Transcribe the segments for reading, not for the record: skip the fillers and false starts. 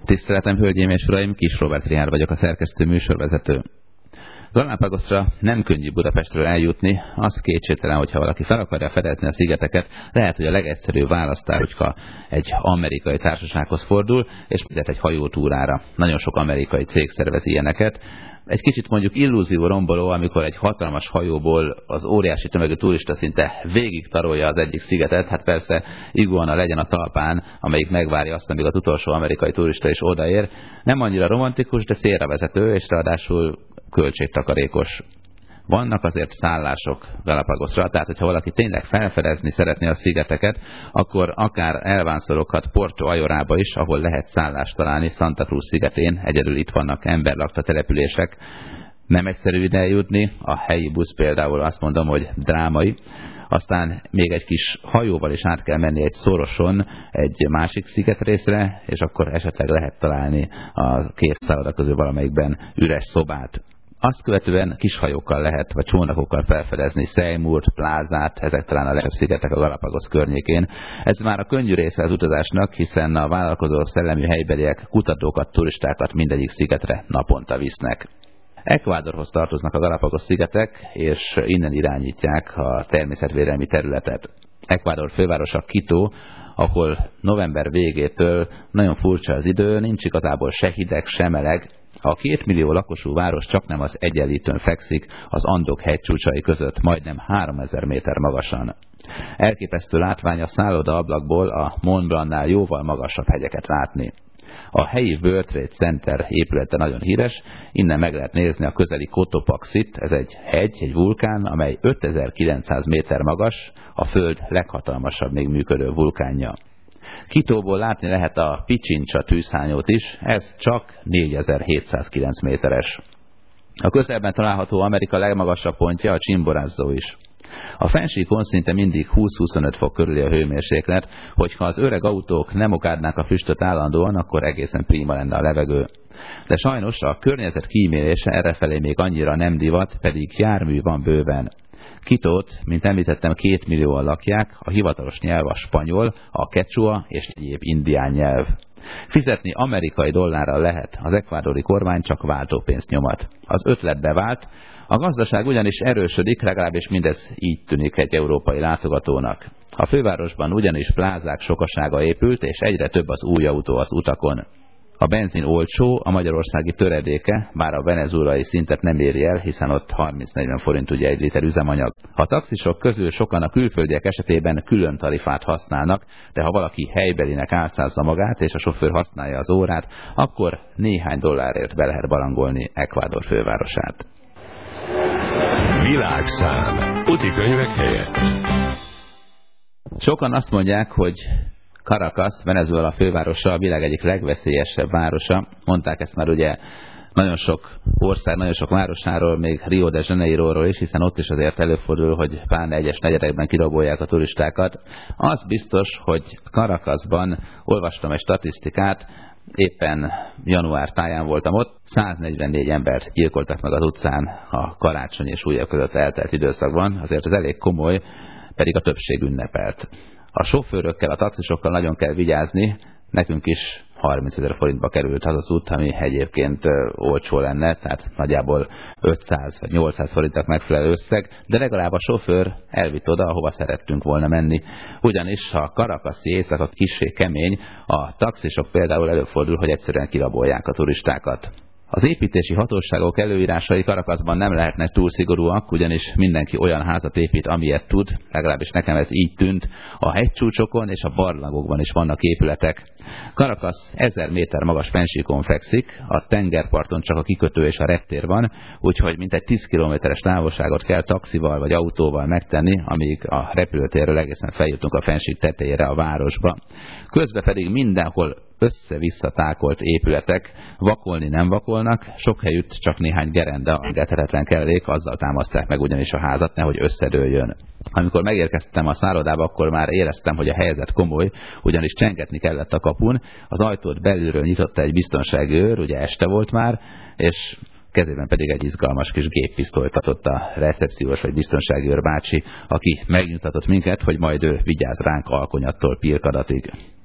Tiszteletem, hölgyeim és uraim, Kis Róbert Richárd vagyok, a szerkesztő műsorvezető. Galápagosra nem könnyű Budapestről eljutni, az kétségtelen, hogyha valaki fel akarja fedezni a szigeteket, lehet, hogy a legegyszerűbb választás, hogyha egy amerikai társasághoz fordul, és egy hajótúrára. Nagyon sok amerikai cég szervez ilyeneket. Egy kicsit mondjuk illúzió romboló, amikor egy hatalmas hajóból az óriási tömegű turista szinte végig tarolja az egyik szigetet, hát persze iguana legyen a talpán, amelyik megvárja azt, amíg az utolsó amerikai turista is odaér. Nem annyira romantikus, de célra vezető, és ráadásul költségtakarékos. Vannak azért szállások Galapagosra, tehát hogyha valaki tényleg felfedezni szeretné a szigeteket, akkor akár elvánszoroghat Porto Ayorába is, ahol lehet szállást találni Santa Cruz szigetén. Egyedül itt vannak emberlakta települések. Nem egyszerű ide eljutni, a helyi busz például azt mondom, hogy drámai. Aztán még egy kis hajóval is át kell menni egy szoroson egy másik szigetrészre, és akkor esetleg lehet találni a két szálloda közül valamelyikben üres szobát. Azt követően kishajókkal lehet, vagy csónakokkal felfedezni Seymourt, Plázát, ezek talán a legjobb szigetek a Galapagos környékén. Ez már a könnyű része az utazásnak, hiszen a vállalkozó szellemű helybeliek kutatókat, turistákat mindegyik szigetre naponta visznek. Ecuadorhoz tartoznak a Galapagos szigetek, és innen irányítják a természetvédelmi területet. Ecuador fővárosa Quito, ahol november végétől nagyon furcsa az idő, nincs igazából se hideg, se meleg. A 2 millió lakosú város csaknem az Egyenlítőn fekszik, az Andok hegycsúcsai között, majdnem 3000 méter magasan. Elképesztő látvány a szállodaablakból a Mont Blancnál jóval magasabb hegyeket látni. A helyi World Trade Center épülete nagyon híres, innen meg lehet nézni a közeli Cotopaxit, ez egy hegy, egy vulkán, amely 5900 méter magas, a Föld leghatalmasabb még működő vulkánja. Quitóból látni lehet a Pichincha tűzhányót is, ez csak 4709 méteres. A közelben található Amerika legmagasabb pontja a Chimborazo is. A fennsíkon szinte mindig 20-25 fok körüli a hőmérséklet, hogyha az öreg autók nem okádnák a füstöt állandóan, akkor egészen prima lenne a levegő. De sajnos a környezet kímélése errefelé még annyira nem divat, pedig jármű van bőven. Quitót, mint említettem, 2 millióan lakják, a hivatalos nyelv a spanyol, a quechua és egyéb indián nyelv. Fizetni amerikai dollárral lehet, az ekvádori kormány csak váltópénzt nyomat. Az ötlet bevált, a gazdaság ugyanis erősödik, legalábbis mindez így tűnik egy európai látogatónak. A fővárosban ugyanis plázák sokasága épült, és egyre több az új autó az utakon. A benzin olcsó, a magyarországi töredéke, bár a venezuelai szintet nem éri el, hiszen ott 30-40 forint ugye egy liter üzemanyag. A taxisok közül sokan a külföldiek esetében külön tarifát használnak, de ha valaki helybelinek álcázza magát, és a sofőr használja az órát, akkor néhány dollárért be lehet barangolni Ecuador fővárosát. Világszám. Útikönyvek helyett. Sokan azt mondják, hogy Caracas, Venezuela fővárosa, a világ egyik legveszélyesebb városa. Mondták ezt már ugye nagyon sok ország, nagyon sok városáról, még Rio de Janeiróról is, hiszen ott is azért előfordul, hogy pláne egyes negyedekben kirabolják a turistákat. Az biztos, hogy Caracasban olvastam egy statisztikát, éppen január táján voltam ott, 144 embert gyilkoltak meg az utcán a karácsony és új év között eltelt időszakban, azért ez elég komoly, pedig a többség ünnepelt. A sofőrökkel, a taxisokkal nagyon kell vigyázni, nekünk is 30 000 forintba került az az út, ami egyébként olcsó lenne, tehát nagyjából 500 vagy 800 forintok megfelelő összeg, de legalább a sofőr elvitt oda, ahova szerettünk volna menni. Ugyanis a caracasi éjszaka kissé kemény, a taxisok például előfordul, hogy egyszerűen kirabolják a turistákat. Az építési hatóságok előírásai Caracasban nem lehetnek túl szigorúak, ugyanis mindenki olyan házat épít, amilyet tud, legalábbis nekem ez így tűnt. A hegycsúcsokon és a barlangokban is vannak épületek. Caracas 1000 méter magas fennsíkon fekszik, a tengerparton csak a kikötő és a reptér van, úgyhogy mintegy 10 kilométeres távolságot kell taxival vagy autóval megtenni, amíg a repülőtérről egészen feljutunk a fennsík tetejére a városba. Közben pedig mindenhol össze-vissza tákolt épületek, vakolni nem vakolnak, sok helyütt csak néhány gerenda, engedhetetlen kellék, azzal támasztják meg ugyanis a házat, nehogy összedőljön. Amikor megérkeztem a szállodába, akkor már éreztem, hogy a helyzet komoly, ugyanis csengetni kellett a kapun, az ajtót belülről nyitotta egy biztonsági őr, ugye este volt már, és kezében pedig egy izgalmas kis géppisztolyt adott a recepciós vagy biztonsági őr bácsi, aki megnyugtatott minket, hogy majd ő vigyáz ránk alkonyattól pirkadatig.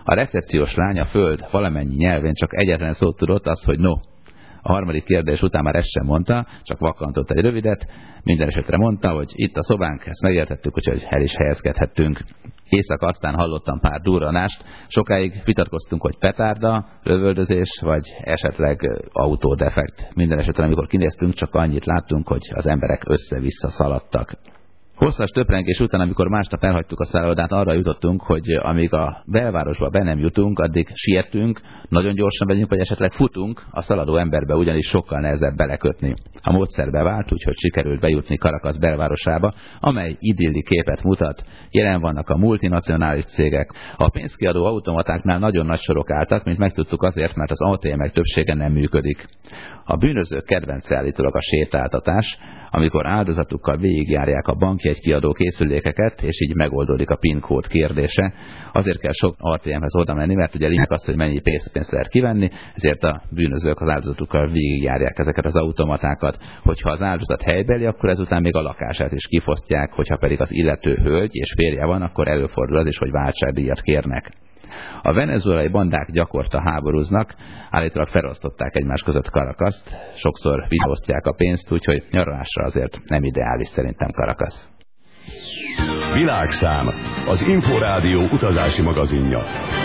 A recepciós lány a föld valamennyi nyelvén csak egyetlen szót tudott, az, hogy no. A harmadik kérdés után már ezt sem mondta, csak vakkantott egy rövidet, minden esetre mondta, hogy itt a szobánk, ezt megértettük, úgyhogy el is helyezkedhettünk. Éjszaka aztán hallottam pár durranást, sokáig vitatkoztunk, hogy petárda, lövöldözés, vagy esetleg autódefekt. Minden esetre, amikor kinéztünk, csak annyit láttunk, hogy az emberek össze-vissza szaladtak. Hosszas töprengés után, amikor másnap elhagytuk a szállodát, arra jutottunk, hogy amíg a belvárosba be nem jutunk, addig sietünk, nagyon gyorsan megyünk, vagy esetleg futunk, a szaladó emberbe ugyanis sokkal nehezebb belekötni. A módszer bevált, úgyhogy sikerült bejutni Caracas belvárosába, amely idilli képet mutat. Jelen vannak a multinacionális cégek. A pénzkiadó automatáknál nagyon nagy sorok álltak, mint megtudtuk azért, mert az ATM-ek többsége nem működik. A bűnözők kedvence állítólag a sétáltatás, amikor áldozatukkal végigjárják a bankjegykiadó készülékeket, és így megoldódik a PIN kód kérdése. Azért kell sok ATM-hez oda menni, mert ugye lényeg az, hogy mennyi pénzt lehet kivenni, ezért a bűnözők az áldozatukkal végigjárják ezeket az automatákat. Hogyha az áldozat helybeli, akkor ezután még a lakását is kifosztják, hogyha pedig az illető hölgy és férje van, akkor előfordul az is, hogy váltságdíjat kérnek. A venezuelai bandák gyakorta háborúznak, állítólag felosztották egymás között Caracast, sokszor visszaosztják a pénzt, úgyhogy nyaralásra azért nem ideális szerintem Caracas. Világszám, az Inforádió utazási magazinja.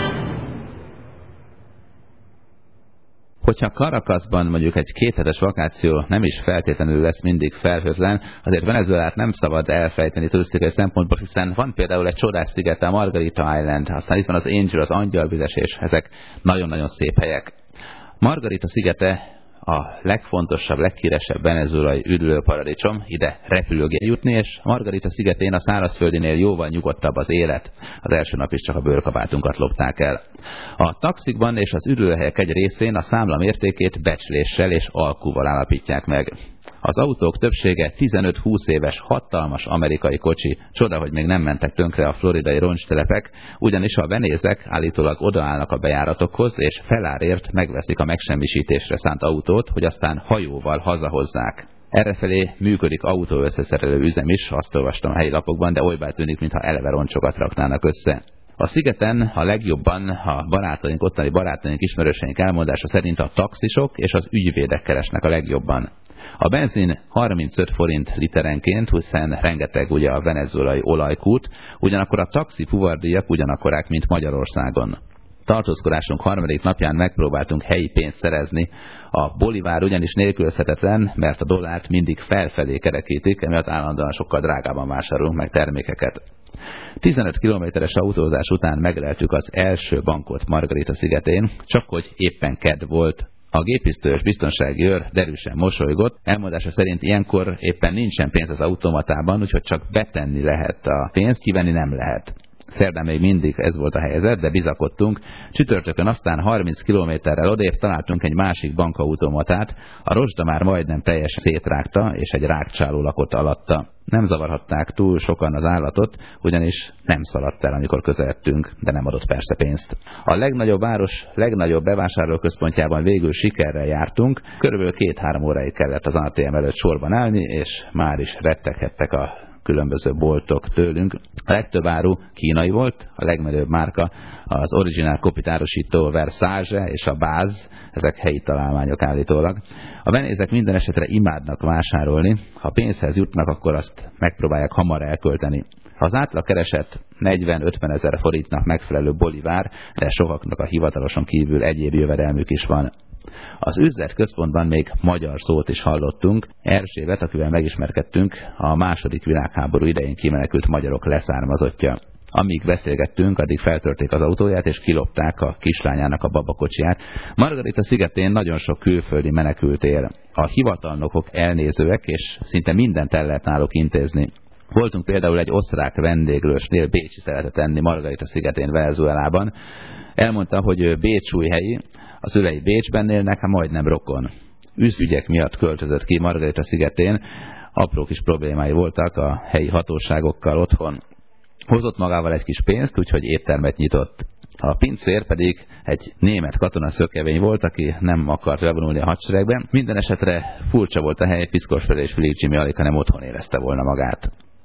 Hogyha Caracasban mondjuk egy kéthetes vakáció nem is feltétlenül lesz mindig felhőtlen, azért Venezuelát nem szabad elfejteni turisztikai szempontból, hiszen van például egy csodás szigete, a Margarita Island, aztán itt van az Angel, az Angyalvizes, és ezek nagyon-nagyon szép helyek. Margarita szigete a legfontosabb, leghíresebb venezuelai üdülőparadicsom, ide repülőgép jutni, és Margarita szigetén a szárazföldinél jóval nyugodtabb az élet. Az első nap is csak a bőrkabátunkat lopták el. A taxikban és az üdülőhelyek egy részén a számla mértékét becsléssel és alkúval állapítják meg. Az autók többsége 15-20 éves, hatalmas amerikai kocsi. Csoda, hogy még nem mentek tönkre a floridai roncstelepek, ugyanis a venézek állítólag odaállnak a bejáratokhoz, és felárért megveszik a megsemmisítésre szánt autót, hogy aztán hajóval hazahozzák. Errefelé működik autóösszeszerelő üzem is, azt olvastam a helyi lapokban, de olybá tűnik, mintha eleve roncsokat raknának össze. A szigeten a legjobban a barátaink, ottani barátaink, ismerőseink elmondása szerint a taxisok és az ügyvédek keresnek a legjobban. A benzin 35 forint literenként, hiszen rengeteg ugye a venezuelai olajkút, ugyanakkor a taxi fuvardíjak ugyanakkorák, mint Magyarországon. Tartózkodásunk harmadik napján megpróbáltunk helyi pénzt szerezni. A bolivár ugyanis nélkülözhetetlen, mert a dollárt mindig felfelé kerekítik, emiatt állandóan sokkal drágában vásárolunk meg termékeket. 15 kilométeres autózás után megleltük az első bankot Margarita szigetén, csak hogy éppen kedd volt. A gépisztolyos biztonsági őr derűsen mosolygott, elmondása szerint ilyenkor éppen nincsen pénz az automatában, úgyhogy csak betenni lehet a pénzt, kivenni nem lehet. Szerdán még mindig ez volt a helyzet, de bizakodtunk. Csütörtökön aztán 30 kilométerrel odébb találtunk egy másik bankautomatát, a rozsda már majdnem teljesen szétrágta, és egy rágcsáló lakott alatta. Nem zavarhatták túl sokan az állatot, ugyanis nem szaladt el, amikor közeledtünk, de nem adott persze pénzt. A legnagyobb város legnagyobb bevásárlóközpontjában végül sikerrel jártunk, körülbelül 2-3 óráig kellett az ATM előtt sorban állni, és már is retteghettek a különböző boltok tőlünk. A legtöbb áru kínai volt, a legmenőbb márka az Original kopitárosító Versace és a Baz, ezek helyi találmányok állítólag. A venézek minden esetre imádnak vásárolni, ha pénzhez jutnak, akkor azt megpróbálják hamar elkölteni. Az átlagkereset 40-50 ezer forintnak megfelelő bolivár, de sokaknak a hivataloson kívül egyéb jövedelmük is van. Az üzletközpontban még magyar szót is hallottunk. Erzsébet, akivel megismerkedtünk, a második világháború idején kimenekült magyarok leszármazottja. Amíg beszélgettünk, addig feltörték az autóját, és kilopták a kislányának a babakocsiját. Margarita szigetén nagyon sok külföldi menekült él. A hivatalnokok elnézőek, és szinte mindent el lehet náluk intézni. Voltunk például egy osztrák vendéglősnél, bécsi szeretett enni Margarita szigetén, Venezuelában. Elmondta, hogy ő bécsújhelyi, a szülei Bécsben élnek, majdnem rokon. Üzügyek miatt költözött ki Margarita szigetén, apró kis problémái voltak a helyi hatóságokkal otthon. Hozott magával egy kis pénzt, úgyhogy éttermet nyitott. A pincér pedig egy német katonaszökevény volt, aki nem akart bevonulni a hadseregbe. Minden esetre furcsa volt a hely, piszkos fel és Fülig Jimmy alig, hanem otthon érezte volna magát.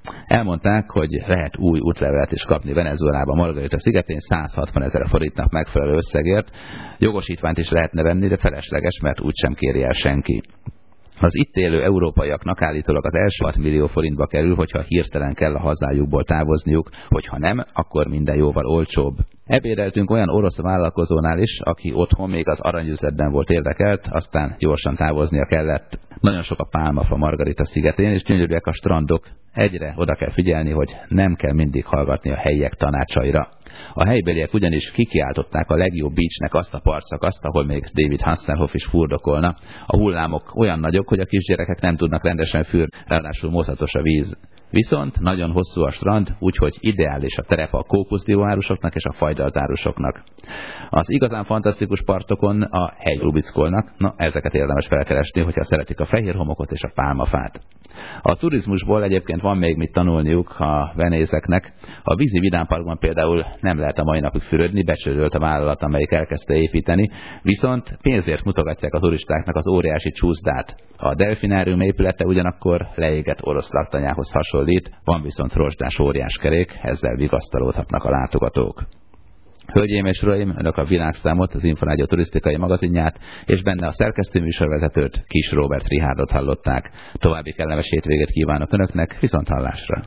Elmondták, hogy lehet új útlevelet is kapni Venezuelába, Margarita szigetén 160 000 forintnak megfelelő összegért. Jogosítványt is lehetne venni, de felesleges, mert úgysem kéri el senki. Az itt élő európaiaknak állítólag az első 6 millió forintba kerül, hogyha hirtelen kell a hazájukból távozniuk, hogyha nem, akkor minden jóval olcsóbb. Ebédeltünk olyan orosz vállalkozónál is, aki otthon még az aranyüzletben volt érdekelt, aztán gyorsan távoznia kellett. Nagyon sok a pálmafa Margarita szigetén, és gyönyörűek a strandok. Egyre oda kell figyelni, hogy nem kell mindig hallgatni a helyiek tanácsaira. A helybeliek ugyanis kikiáltották a legjobb beachnek azt a partszakaszt, ahol még David Hasselhoff is furdokolna. A hullámok olyan nagyok, hogy a kisgyerekek nem tudnak rendesen fürödni, ráadásul moszatos a víz. Viszont nagyon hosszú a strand, úgyhogy ideális a terep a kókuszdióárusoknak és a fajdaltárusoknak. Az igazán fantasztikus partokon a helylubickolnak, ezeket érdemes felkeresni, hogyha szeretik a fehér homokot és a pálmafát. A turizmusból egyébként van még mit tanulniuk a venézeknek. A vízi vidámparkban például nem lehet a mai napig fürödni, becsődölt a vállalat, amelyik elkezdte építeni, viszont pénzért mutogatják a turistáknak az óriási csúszdát. A delfinárium épülete ugyanakkor leégett orosz laktanyához hasonlít, van viszont rozsdás óriáskerék, ezzel vigasztalódhatnak a látogatók. Hölgyeim és uraim, önök a Világszámot, az Inforádió turisztikai magazinját, és benne a szerkesztő műsorvezetőt, Kiss Róbert Richárdot hallották. További kellemes hétvégét kívánok önöknek, viszonthallásra!